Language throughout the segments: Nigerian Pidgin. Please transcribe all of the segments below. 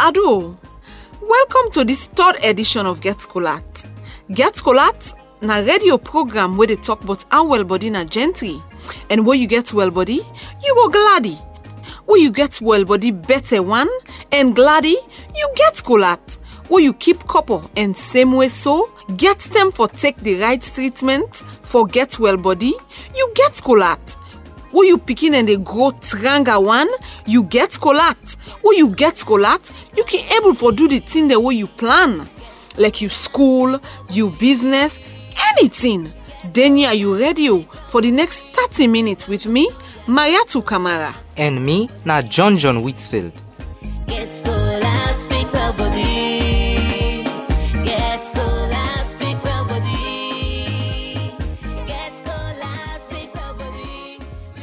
Ado, welcome to this third edition of Get Scholat. Get Scholat na radio program where they talk about how well body na gentry. And where you get well body, you go gladdy. Where you get well body better one, and gladdy, you get Scholat. Where you keep couple and same way so, get them for take the right treatment for get well body, you get Scholat. Where you picking and they grow tranga one, you get Scholat. Where you get Scholat, you can able for do the thing the way you plan. Like you school, you business, anything. Then are you ready for the next 30 minutes with me, Mariatu Kamara. And me, na John Whitfield. Get Scholat, speak well body. Get Scholat, speak well body. Get Scholat, speak well body.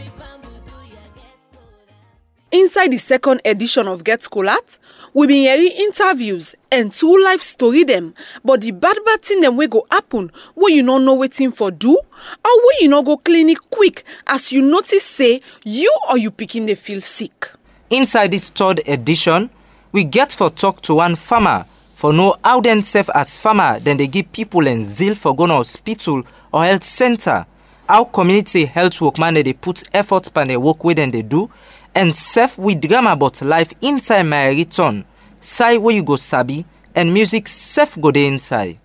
Inside the second edition of Get Scholat, we been hearing interviews and 2 life story them, but the bad thing them will go happen where you not know waiting for do, or where you not go clinic quick as you notice say you or you picking they feel sick. Inside this third edition, we get for talk to one farmer for know how them self as farmer then they give people and zeal for going to hospital or health center, how community health workman they put effort pan the work with them they do, and self with drama about life inside my return, side where you go sabi, and music self go there inside.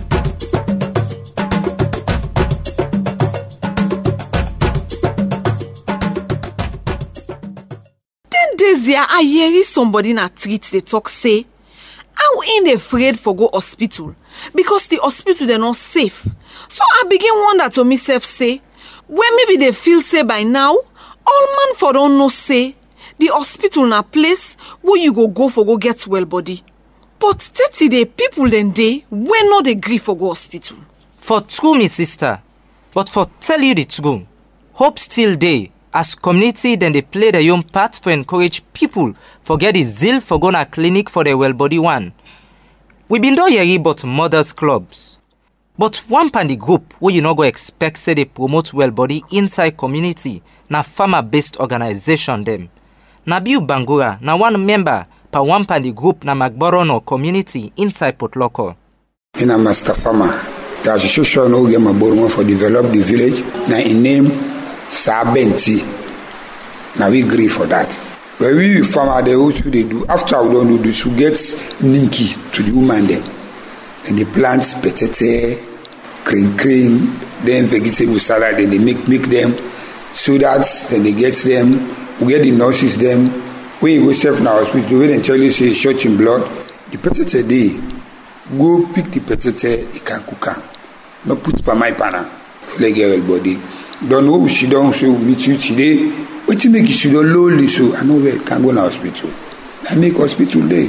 10 days here, I hear somebody na treat they talk say, how ain't afraid for go hospital because the hospital they not safe. So I begin wonder to myself say, when maybe they feel say by now, all man for don't know say, the hospital na place where you go for go get well body. But 30 day people then day when not agree for go hospital. For true, me sister, but for tell you the truth, hope still day. As community, then they play their own part for encourage people for get the zeal for go na clinic for their well body one. We been do hear about mothers clubs. But one pan the group where you not go expect say they promote well body inside community na farmer based organization them. Na Biu Bangura na one member pa one pan the group na Magborono community inside Port Loko. In a master farmer, the association who get Magborono for develop the village na in name Sabenti. Now we agree for that. But we farmer they also they do after we don't do this, we get linky to the woman them. And they plant petete, cream, then vegetable salad, then they make them so that then they get them, we get the nurses them. When you go safe in our hospital, when they tell you say short in blood, the petete day, go pick the petete, it can cook am. No put pa my pana, like your body. Don't know she don't so meet you today. What you make you should lowly so I know well can go to hospital. I make hospital day.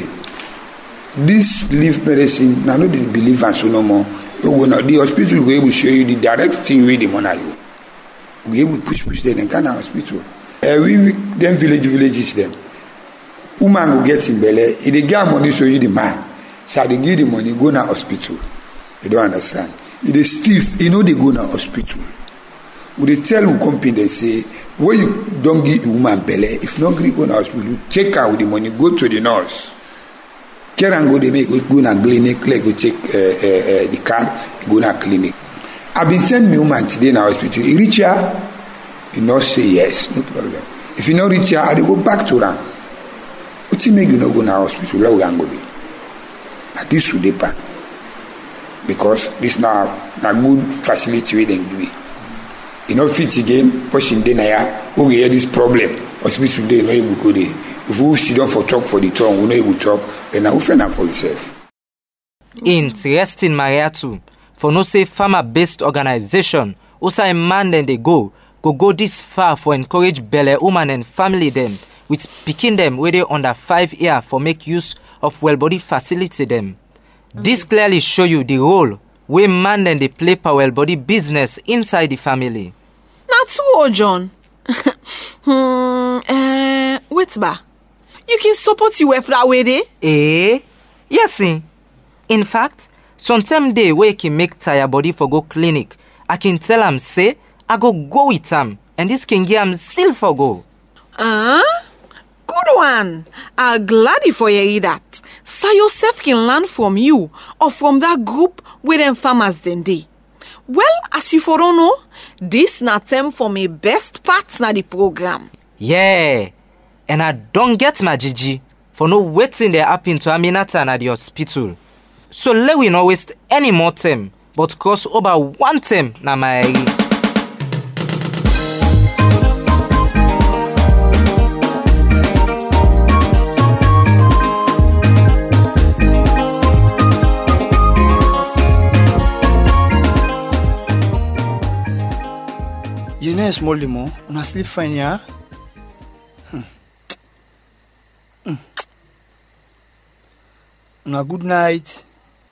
This leaf medicine, now no they believe and so no more. You go now the hospital will be able to show you the direct thing where the money you. We be able to push them and can hospital. We them villages them. Woman go get in belly. If they get money, so you the man. So they give the money, go to hospital. You don't understand. If they stiff, you know they go to hospital. Would they tell who company they say, when you don't give the woman belly, if not go to hospital, take her with the money, go to the nurse. Care and go they make go to clinic, like go take the card, go to clinic. I've been sent me woman today in hospital. You reach her, the nurse say yes, no problem. If you not reach her, I go back to her. What you make you not go to hospital? Let we go be. At this would depend. Because this now a good facility we then give. You know fit again, pushing the naya, who we hear this problem. Hospital day, no able go there. If we sit down for talk for the tongue, we no able talk, then I will find out for yourself. Interesting, Mariatu. For no say farmer-based organization, also a man then they go this far for encourage belle woman and family them, with picking them where they under 5 years for make use of well body facility them. This clearly show you the role where man then they play for well body business inside the family. Not true, John. Wait ba. You can support you if that way there? Yes, in fact, sometime day where he can make tired body for go clinic, I can tell him say, I go with him, and this can give him still for go. Good one. I'm glad for you hear that. so yourself can learn from you or from that group where them farmers then dey. Well, as you for don't know, this na term for me best part na the program. Yeah, and I don't get my Gigi for no waiting they happen to Aminata at the hospital. So let we not waste any more time, but cross over one term na Maeri. You know, small lemon, una sleep fine, yeah? Una good night.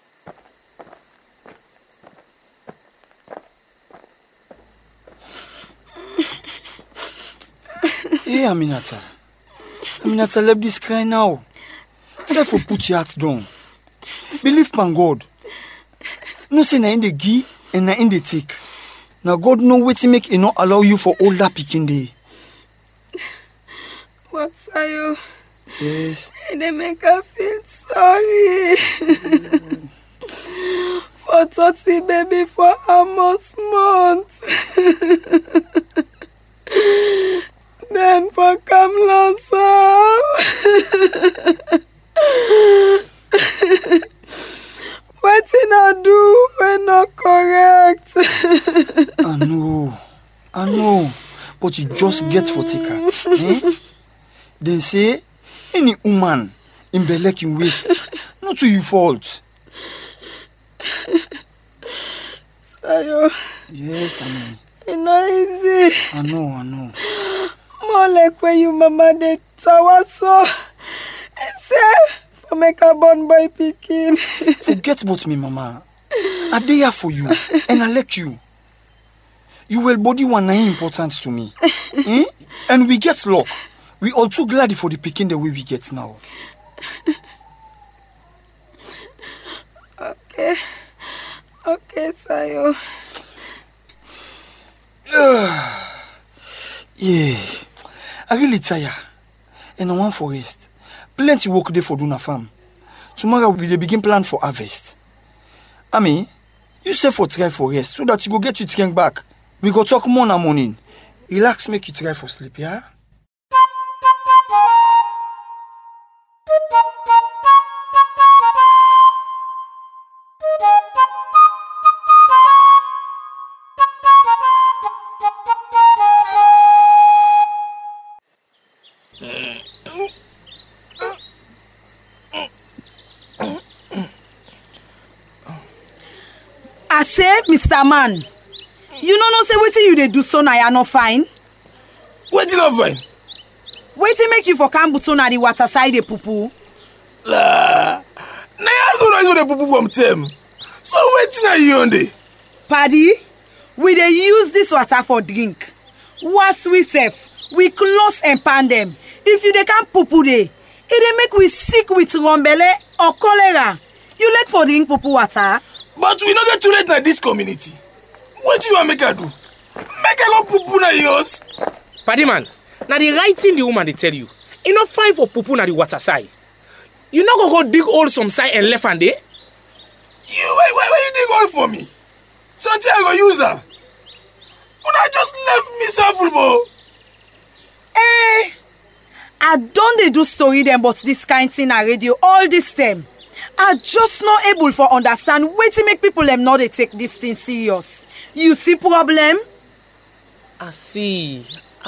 Hey, Aminata. Aminata, let this cry now. Try for put your heart down. Believe in God. No say na in the give and na in the take. Now God know wetin make e not allow you for all that picking day. But Sayo, Yes. they make her feel sorry. For touch the baby for almost months. Then for come lonesome. Wetin I do when not correct? I know, but you just get for take heart. Eh? Then say, any woman in belek in waste, not to your fault. Sayo, Yes, I mean, it's not easy. I know. More like when you mama dey tower so. I say, for make a born boy picking. Forget about me, mama. I dey here for you, and I like you. You well body one na important to me. Eh? And we get luck. We all too glad for the picking the way we get now. Okay, Sayo. Yeah, I really tired. And I want for rest. Plenty work there for Duna farm. Tomorrow we dey begin plan for harvest. I mean, you say for try for rest so that you go get your strength back. We go talk more na morning. Relax, make you try for sleep, yeah? I say, Mr. Man, you know say wetin you dey do so na you no fine. Wetin not fine? Wetin make you for come but na the water side dey poo. La. Na ya so no dey pupu from tem. So wetin are you on dey? Paddy, we dey use this water for drink. Once we sef, we close and pan them. If you dey come poo dey, e dey make we sick with rumbelle or cholera. You like for drink poo water? But we no get too late na this community. What you want make I do? Make I go pupu na yours? Paddy man, now the right thing the woman they tell you. You not fine for pupu na the water side. You not go dig hole some side and left and there? You wait, you dig all for me? Something I go use her. Una just left me sample, bo. I don't dey do story them but this kind thing na radio all this time. I just not able for understand wetin make people them not they take this thing serious. You see problem? I see.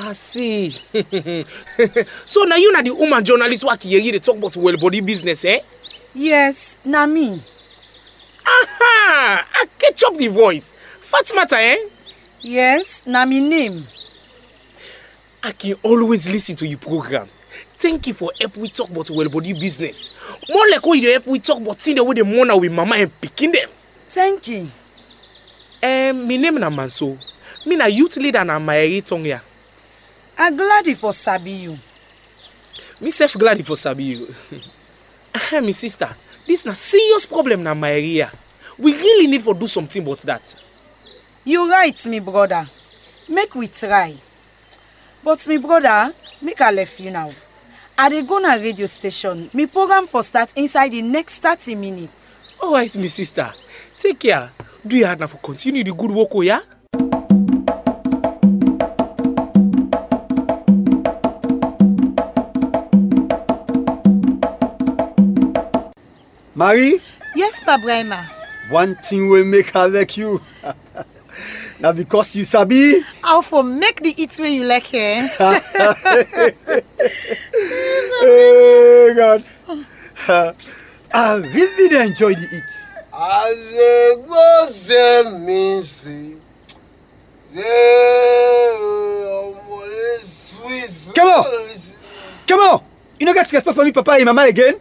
So now you na the woman journalist who here they talk about well body business, eh? Yes, na me. Aha! I catch up the voice. Fatimata, eh? Yes, na me name. I can always listen to your program. Thank you for help we talk about well body business. More like what you help we talk about thing the way the mona with mama and picking them. Thank you. My name na Manso. Me na youth leader na Maeri Tongia. I'm glad for sabi you. Me self glad for sabi you. My sister, this na serious problem na my area. We really need to do something about that. You right, me brother. Make we try. But me brother, make I left you now. I dey go na radio station. Me program for start inside the next 30 minutes. Alright, my sister. Take care. Do you have now for continue the good work, oh yeah? Marie, Yes, Pabrema. one thing will make her like you. Now because you sabi. How for make the eat way you like here? Oh God. I really dey enjoy the eat. Come on. You don't get respect for me, Papa and Mama again?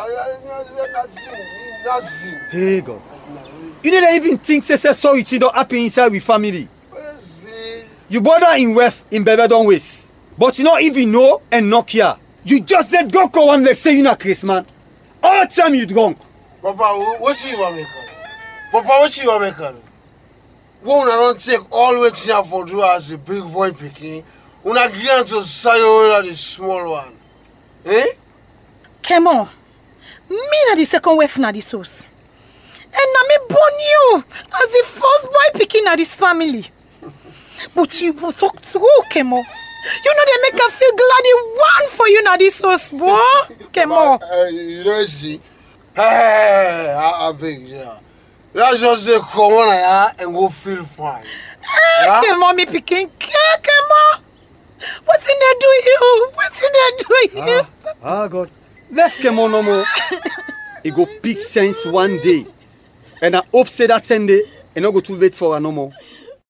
Hey God. You don't even think say sorry to don't happen inside with family. You brother in wealth in Belvedon ways. But you don't even know and not care. You just let go one leg say you not Chris man. All the time you drunk. Papa, what you want me call? Papa, what you want me call? Why una don't take all the thing for do as a big boy picking? Una get to say the small one. Eh? Come on. Me na the second wife na this house. And na me born you as the first boy picking na this family. But you will talk through, Kemo. You know they make her feel glad you won for you na this house, boy. Kemo. You don't see? Hey, I beg you. Let's just say come on and go feel fine. Hey, Kemo, me picking. Kemo. What's in there do you? What's in there do you? God. Let's come on no more. It go pick sense one day. And I hope say that 10 day and not go too late for her no more.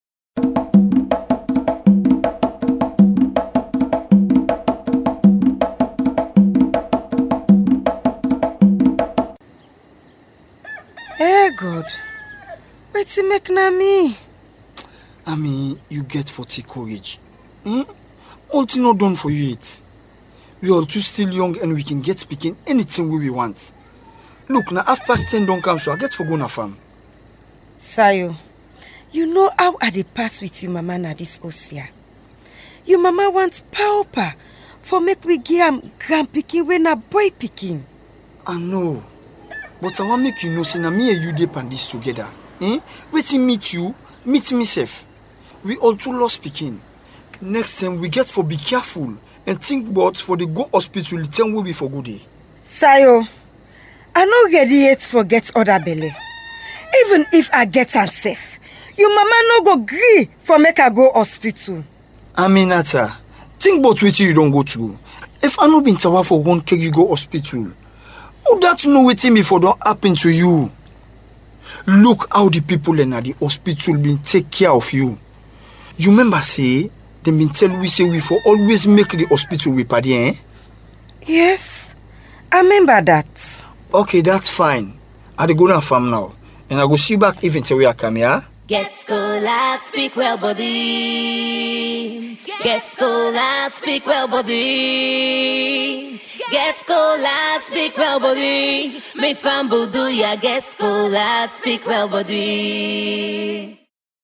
Hey God. What's it make na me? I mean, you get 40 courage. Eh? All thing not done for you yet. We are too still young and we can get speaking anything we want. Look, now 10:30 don't come, so I get for go na farm. Sayo, you know how I dey pass with you mama na this Osia. Your mama wants pauper for make we give am grand pikin when a boy pikin. I know. But I want make you know, say na me and you dey pan this together. Eh? Waiting meet you, meet myself. We all too lost pikin. Next time we get for be careful and think about for the go hospital the time will be for good day. Sayo, I no ready yet forget other belly. Even if I get her safe, your mama no go gree for make her go hospital. Aminata, think about wetin you don't go through. If I no been tower for one cake you go hospital, who that know wetin before don't happen to you? Look how the people in the hospital been take care of you. You remember say, they been tell we say we for always make the hospital we party, eh? Yes, I remember that. Okay, that's fine. I dey go na farm now. And I go see you back even till we are coming, yeah? Get school out, speak well, body. Get school out, speak well, body. Get school out, speak well, body. Me famble do ya, get school out, speak well, body.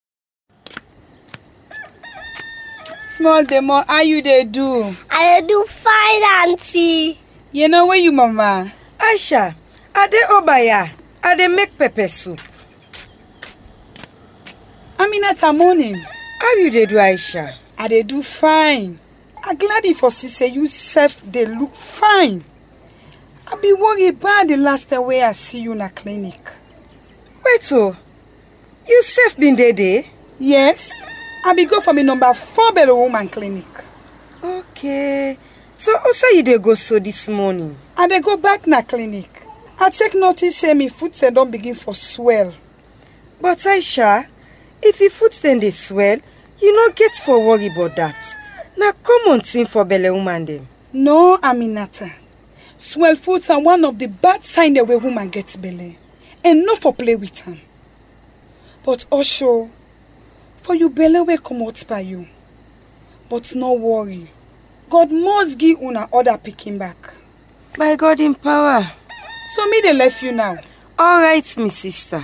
Small demo, how you dey do? I do fine, auntie. You know where you mama? Aisha, I dey obaya. I dey make pepper soup. Aminata morning. How you dey do, Aisha? I dey do fine. I glad if for see say you self dey look fine. I be worried about the last time where I see you in a clinic. Wait you self been there? Yes. I be go for me number 4 Bello Woman Clinic. Okay. So also you dey go so this morning? I dey go back na clinic. I take notice say me foot say don't begin for swell. But Aisha, if your foot then they swell, you no get for worry about that. Na common thing for Bello woman dem. No, Aminata. Swell foot are one of the bad signs the way woman gets belly. And no for play with them. But also, for you belly will come out by you. But no worry. God must give una other picking back. By God in power. So me they left you now. All right, my sister.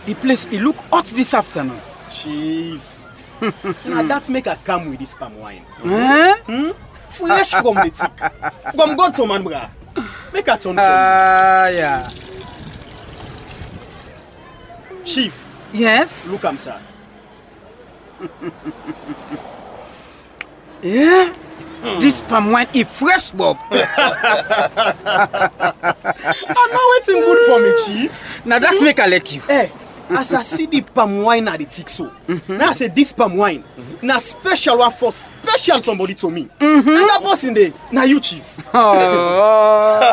The place it look hot this afternoon. Chief. Now that make a come with this palm wine. Fresh from the tick. From God to man, bra. Make a turn for me. Yeah. Chief. Yes? Look, I'm sir. Yeah? This palm wine is fresh, Bob. I know it's good for me, Chief. Now that's make I like you. Hey, as I see the palm wine at the tick so, now I say this palm wine, now special one for special somebody to me. And that person there, now you, Chief. Oh.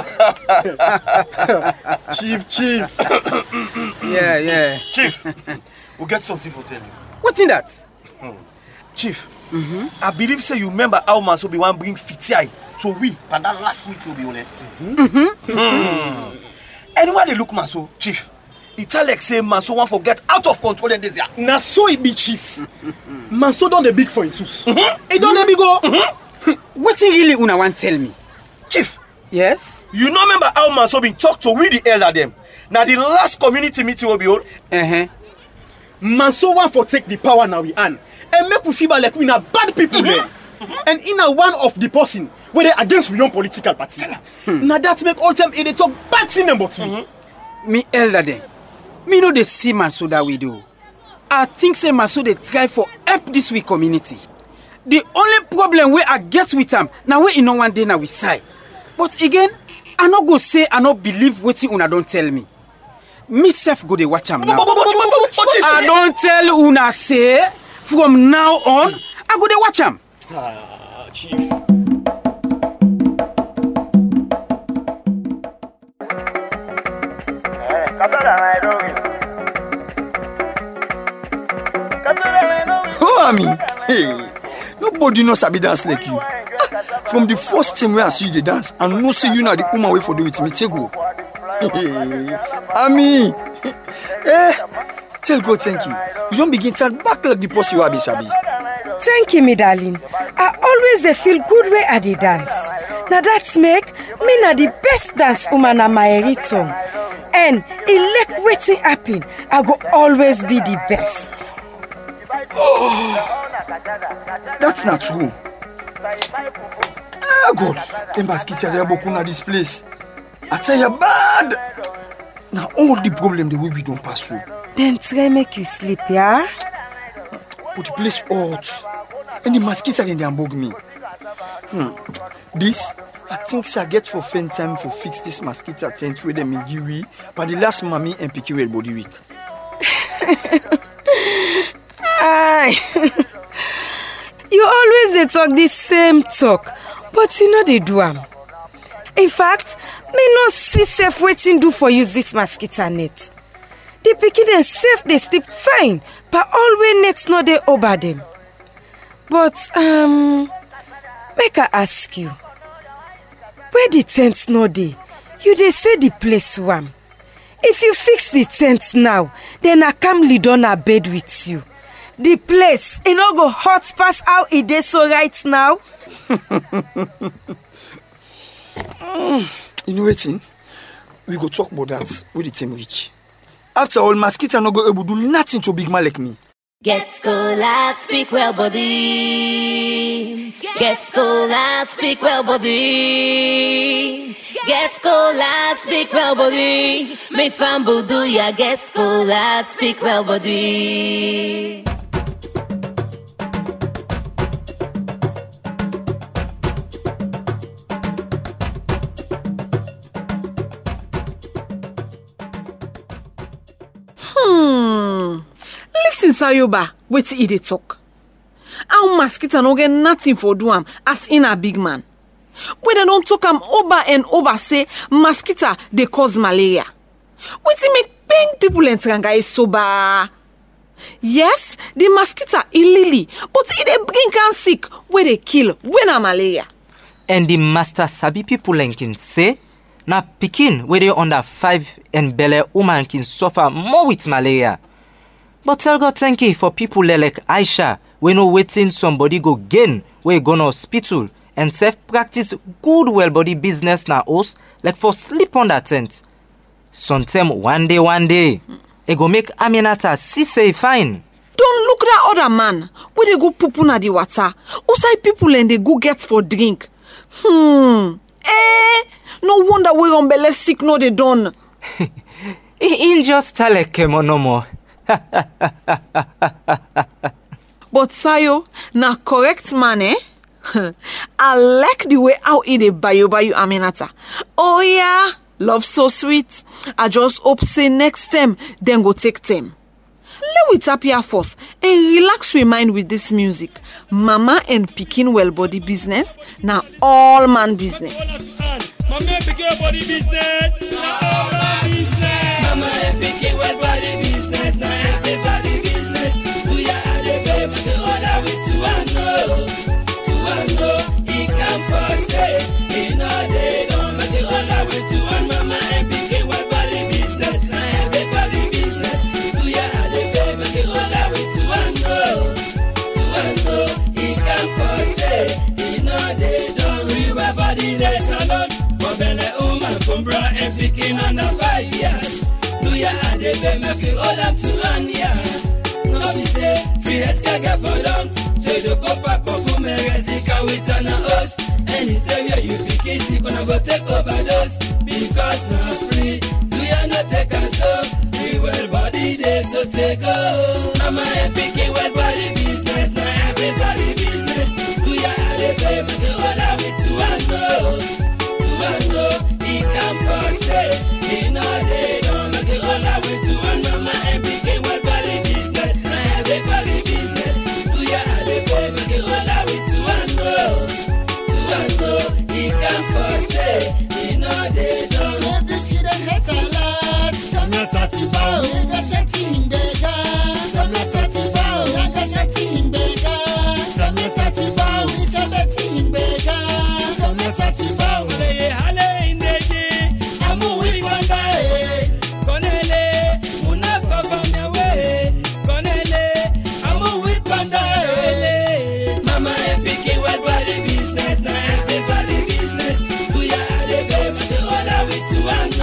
Chief. Yeah. Chief, we'll get something for telling you. What's in that? Chief, I believe say you remember how Manso be one bring Fitiai to we, and that last meet will be on it. Anyway, they look Manso, Chief. It tell like say Manso want forget out of control in this year. Now so it be, Chief. Manso done the big for Jesus. He done the big go. What really una want tell me? Chief. Yes? You know remember how Manso been talk to we the elder them. Now the last community meeting will be on. Manso want for take the power now we earn. And make we feel like we are bad people there. And in a one of the person where they against we own political party. Now that make all time they talk bad thing about me. Me elder them. Me know they see Manso that we do. I think say Manso they try for help this week community. The only problem we I get with them now we in no one day now we side. But again, I not go say I not believe what you una don't tell me. Me self go dey watch am now. I don't tell una say from now on I go dey watch am. Chief. Oh, Ami. Hey, nobody knows I be dance like you. From the first time where I see you the dance, I know say you know the woman way for do with me. Take go. Ami. Tell God thank you. You don't begin to back like the post you are, Sabi. Thank you, me darling. I always dey feel good way at the dance. Now that's make me na the best dance woman na my return. And it like waiting happen, I go always be the best. Oh, that's not true. Ah, God, them baskets are there this place. I tell you bad. Now all the problem the way we don't pass through. Then try make you sleep, yeah? But the place hot. And the mosquitoes are in there bug me. This, I think I get for fend time for fix this mosquito tent with them in Giwi, but the last mommy and picky well body week. You always they talk the same talk, but you know they do am. In fact, me no see safe waiting do for use this mosquito net. The pikin them safe they sleep fine, but always nets no they over them. But make I ask you, where the tent no dey? You they say the place warm. If you fix the tent now, then I come lay down a bed with you. The place, it no go hot pass how it is so right now. You know what? We go talk about that with the team reach. After all, mosquito no go able to do nothing to big man like me. Get school out, speak well, body. Get school out, speak well, body. Get school out, speak well, body. Me fambu do ya get school out, speak well, body. Listen, Sayoba, wait till they talk. Our mosquito no get nothing for do am as in a big man. When they don't talk am over and over say mosquito they cause malaria. Wait till make pain people in Tranga is sober. Yes, the mosquito is lily, but it they bring can sick where they kill when a malaria. And the master sabi people can say na pikin where they under 5 and belly woman can suffer more with malaria. But tell God thank you for people like Aisha, we no waiting somebody go gain, we go no hospital and self-practice good well-body business na us, like for sleep on that tent. Sometime one day, It go make Aminata see say fine. Don't look that other man where they go poo na the water. Outside people and they go get for drink. No wonder we on belly sick no they done. He'll just tell Kemo no more. But Sayo, na correct man, eh? I like the way how he dey bayo Aminata. Oh yeah, love so sweet. I just hope say next time, then go take time. Let we tap here first and relax we mind with this music. Mama and Pikin well body business, now all man business. Mama and Pikin body business, now all man business. Mama and Pikin well body business, now everybody business. Do ya and the baby, make it all out with two and no, he can first say, he know they don't make it all out with two and Mama and Pikin well body business, now everybody business. Do ya and the baby, make it all out with two and no, he can first say, he know they don't. River body they salon, Bobele woman from bra and Pikin under 5 years. Do ya and the baby, make it all up to 1 year. No be say, free head can get for long. So the pop-up of Umerezika with an house. Anytime you pick sick, gonna go take overdose. Because not free, do ya not take a stop? Free well body day, so take off. Mama and Pikin well body business, now everybody business. Do ya have a pay, make it all out with two and no, he can first say, he know they don't make it all out with two and Mama and Pikin well body business, now everybody business. Do ya have a pay, make it all out with two and no, he can first say, he know they don't. Save the children get a lot, some not 30 bow, they got 13 bega, some not 30 bow, they got 13 bega, some not 30 bow, it's a 13 bega, some not 30 bow. Hale in the day, I'm moving one day, Konele, Munafa from your way, Konele, I'm moving one day. Mama and Pikin well body business, now everybody business. Do ya have a baby, make it all out with two and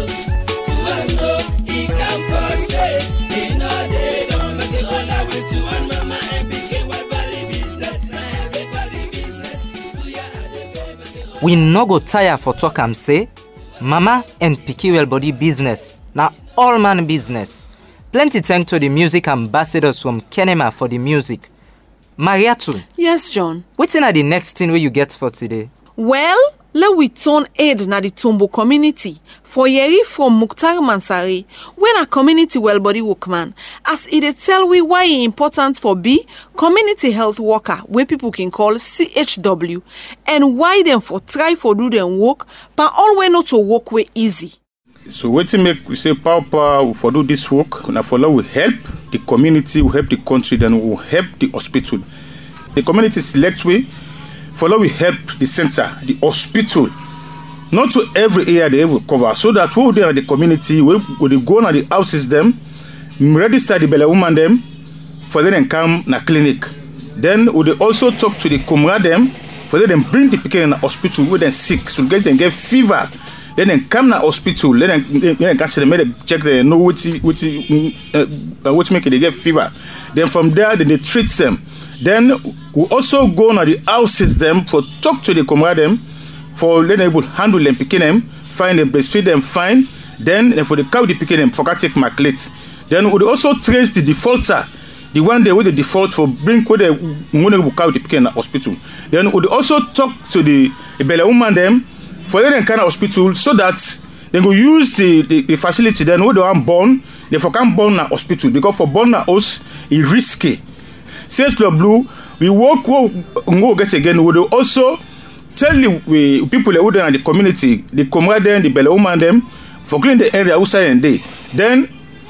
no, he can first say, he know they don't make it all out with two and Mama and Pikin well body business, now everybody business. Do ya have a baby, make it all. We no go tire for talk am say, Mama and Pikin well body business, now all man business. Plenty thanks to the music ambassadors from Kenema for the music. Mariatu. Yes, John. Wetin are the next thing where you get for today? Well, let we turn aid na the Tombo community for Yeri from Mukhtar Mansari, when a community well body workman, as it tell we why it important for be community health worker, where people can call CHW, and why them for try for do them work, but always not to work way easy. So wetin make we say power for do this work, na for we help the community, we help the country, then we help the hospital. The community select way, for we help the center, the hospital. Not to every area they ever cover, so that we there at the community, we go na the houses them, register the belle woman them, for them come na clinic. Then we also talk to the comrade them, for them bring the pikin in the hospital with them sick, so them get fever. Then they come to hospital. Then they can see them, check they know which make it they get fever. Then from there, then they treat them. Then we also go to the houses them for talk to the comrade them, for let them able handle them, picking them, find them, breastfeed them fine. Then for the cow the picking them, for take maclate. Then we also trace the defaulter, the one day with the default for bring with the cow the picking in the hospital. Then we also talk to the belle woman them. For them kind of hospital, so that they go use the facility. Then when they want born, they for can born na hospital, because for born na us is risky. CS Club Blue, we work go get again. We will also tell the people who are in the community, the comrade them, the belle woman them, for clean the area outside and day. Then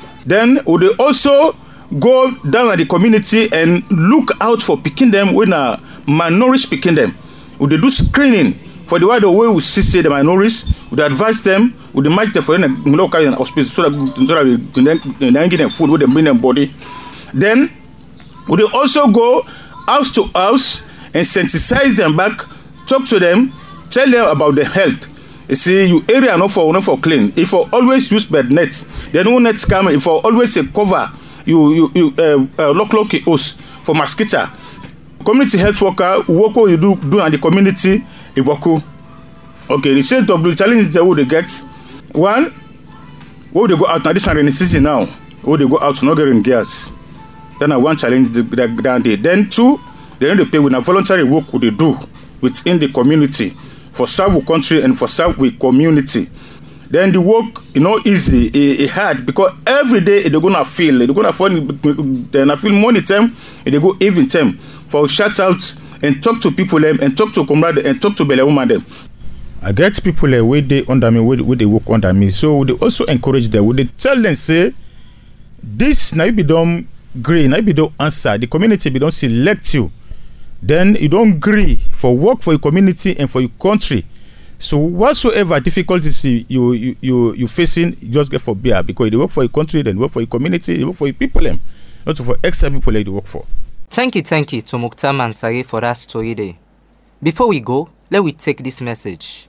we will also go down at the community and look out for picking them when a malnourished picking them. We will do screening. For the way we see the minorities, we advise them, we match them for them local in hospital so that they give them food with them bring them body. Then we also go house to house and sensitize them back, talk to them, tell them about their health. You see, you area not for clean. If you always use bed net, then no net come. If you always say cover, you lock house for mosquito. Community health worker work what you do in the community. It work. Okay, the set of the challenges that would get. One, where they go out now. This is rainy season now. Where they go out not getting gas. Then one challenge down there. Then two, they need to pay with a voluntary work what they do within the community for serve the country and for serve the community. Then the work, easy, it hard because every day they're gonna feel, then feel money time, and they go even time for shout out and talk to people them and talk to comrade and talk to Bele woman them. I get people where they under me, where they work under me. So they also encourage them. They tell them say, this now be don't agree, now be don't answer. The community be don't select you. Then you don't agree for work for your community and for your country. So whatsoever difficulties you facing, you just get for beer because they work for your country, then work for your community, they work for your people, not for extra people they work for. Thank you to Mukhtar Mansari for that story there. Before we go, let we take this message.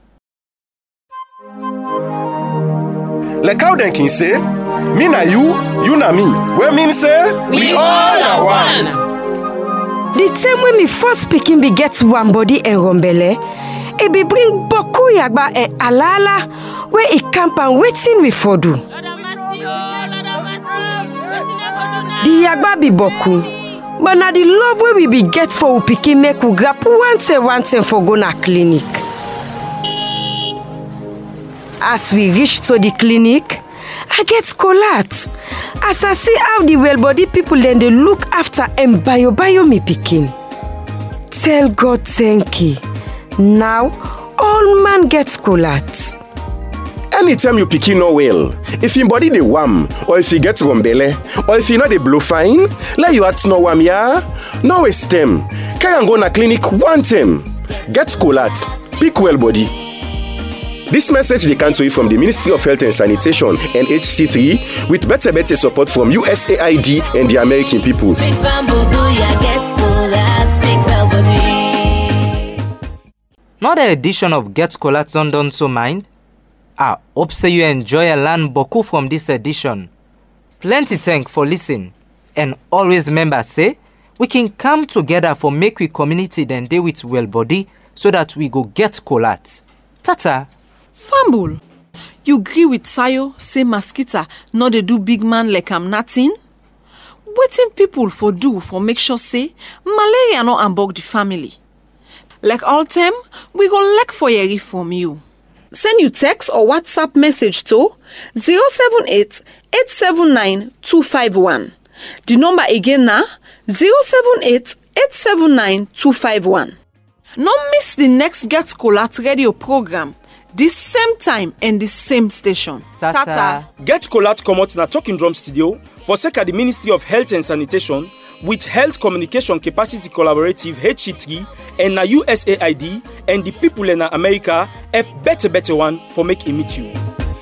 Like how them can say, me na you na me. Where mean say, we all are one. The time when me first speaking be get one body and rombele, it be bring boku yagba and alala where it camp and waiting we for do. The yagba be boku, but now the love where we be get for upiki make we grab once for go na clinic. As we reach to the clinic, I get scolat. As I see how the well-body people then they look after and bio me picking. Tell God thank you. Now, all man gets scolat. Anytime you picking no well, if your body they wham, or if you get rombele, or if you know they blow fine, let you at no wham ya, no waste them. Can go na clinic one time. Get scolat. Pick well body. This message they come to you from the Ministry of Health and Sanitation and HC3 with better support from USAID and the American people. Another edition of Get Colat done so mind. I hope say you enjoy and learn boku from this edition. Plenty thank for listening. And always remember say, we can come together for make we community then deal with well body so that we go get colat. Tata. Fumble, you agree with Sayo, say mosquito, not they do big man like I'm nothing? Waiting people for do for make sure say, malaria no ambog the family. Like all time, we go look for your from you. Send you text or WhatsApp message to 078-879-251. The number again now, 078-879-251. Don't miss the next Get Colat radio program. This same time and the same station. Tata. Get Colat comot na Talking Drum Studio for sake of the Ministry of Health and Sanitation with Health Communication Capacity Collaborative HC3 and na USAID and the people in America a better one for make it meet you.